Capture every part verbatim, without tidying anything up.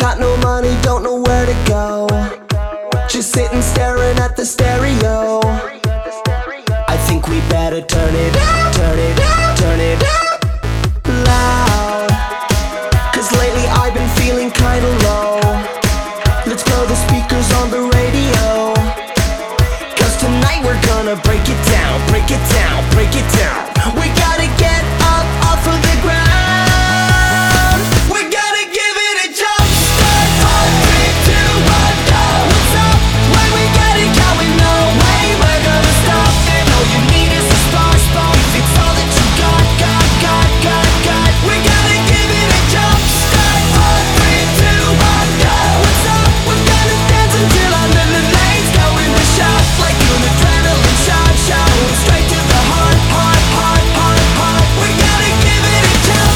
Got no money, don't know where to go. Just sitting staring at the stereo. I think we better turn it up, turn it up, turn it up loud. Cause lately I've been feeling kinda low. Let's blow the speakers on the radio. Cause tonight we're gonna break it down, break it down, break it down. We gotta get up off of the ground. We gotta give it a jump start. Four, three, two, one, go. What's up? When we get it going, no way we're gonna stop. And all you need is a spark, spark. It's all that you got, got, got, got, got. We gotta give it a jump start. Four, three, two, one, go. What's up? We're gonna dance until our little legs go in the shot. Like an adrenaline shot, shot. Straight to the heart, heart, heart, heart, heart. We gotta give it a jump.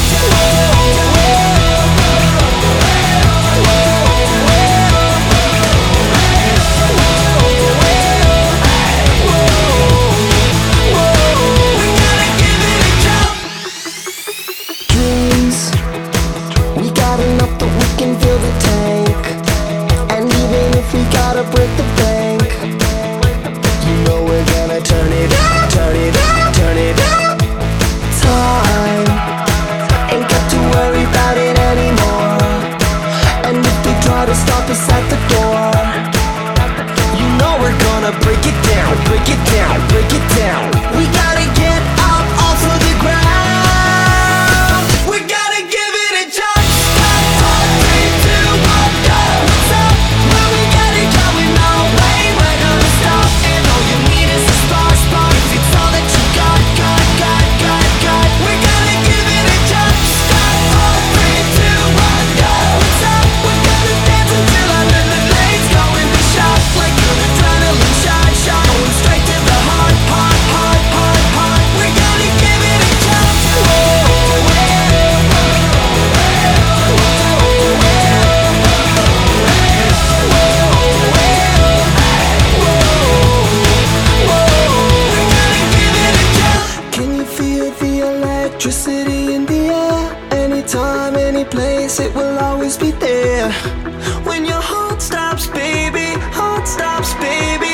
Dreams, we got enough that we can fill the tank. And even if we gotta break the bank, you know we're gonna turn it up, turn it up, turn it up. Time ain't got to worry about it anymore. And if they try to stop us at the door, you know we're gonna break it down, break it down, break it down. We gotta get up off of the ground. We gotta give it a jump start. Four, three, two, one, go. What's up? When we get it going, no way we're gonna stop. And all you need is a spark, spark. It's all that you got, got, got, got, got. We gotta give it a jump start. Four, three, two, one, go. What's up? We're gonna dance until our little legs go in the shot. Like an adrenaline shot, shot. Going straight to the heart, heart, heart, heart, heart. We gotta give it a jump. Can you feel the electricity in the air? Anytime, any place, it will always be there. When your heart stops, baby, heart stops, baby.